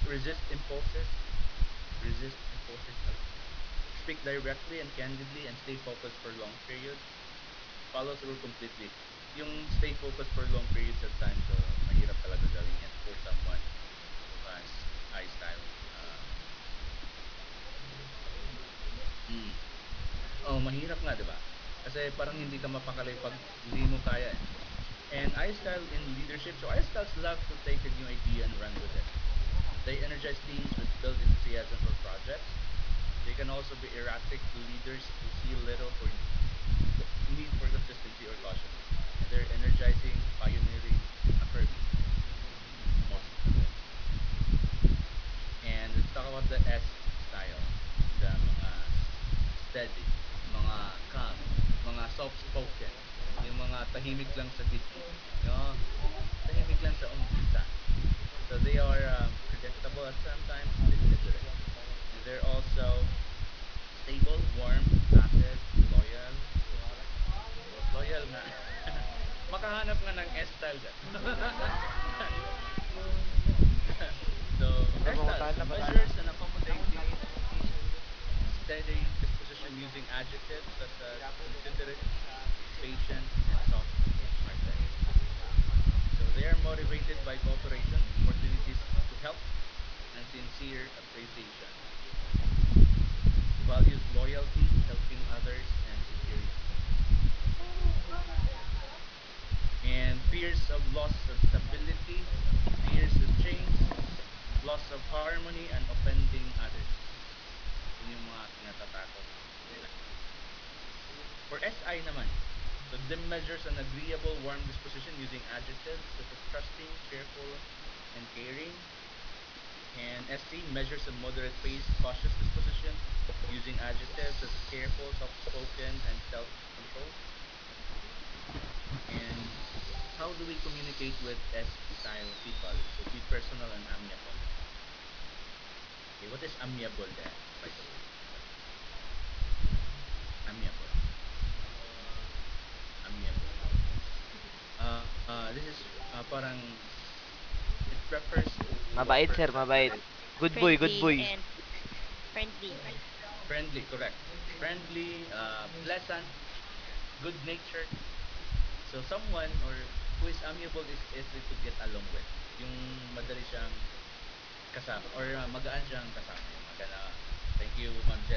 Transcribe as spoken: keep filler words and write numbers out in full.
resist impulses, resist impulses, speak directly and candidly, and stay focused for long periods. Follow through completely. Yung stay focused for long periods of time, so mahirap talaga gawin yan for someone who has I style. Uh, mm. Oh, mahirap nga, di ba? Kasi parang hindi ka mapakali pag hindi mo kaya eh. And I style in leadership. So I styles love to take a new idea and run with it. They energize teams with build enthusiasm for projects. They can also be erratic leaders who see little for co- need for consistency or caution. And they're energizing, pioneering, affirming most of the time. And let's talk about the S style. The mga s- steady, mga calm, mga soft-spoken, yung mga tahimik lang sa dibdib. No? Tahimik lang sa umpisa. So they are um, predictable at sometimes, deliberate. And they're also stable, warm, placid, loyal. Loyal nga. Makahanap nga ng S-style dyan. So, S-style. So, measures and accommodating, steady disposition using adjectives such as considerate, patient, and soft-hearted. So, they are motivated by cooperation, opportunities to help, and sincere appreciation. Values loyalty, helping others, and security. And fears of loss of stability, fears of change, loss of harmony, and offending others. Yun yung mga kinatatakot nila. For S I naman, so them measures an agreeable, warm disposition using adjectives such as trusting, cheerful, and caring. And S C measures a moderate pace, cautious disposition using adjectives such as careful, soft-spoken, and self-controlled. And how do we communicate with S-style people? So be personal and amiable. Okay, what is amiable there, by the way? Amiable. Amiable. Uh, this is uh, parang it refers to a Mabait, person sir, that mabait. is Good boy, good Friendly boy. and friendly. friendly, correct. Friendly, uh, pleasant, good natured. So someone or who is amiable is easy to get along with. Yung madali siyang kasama or uh, magaan siyang kasama. Yung magana. Thank you, Ma'am Jen.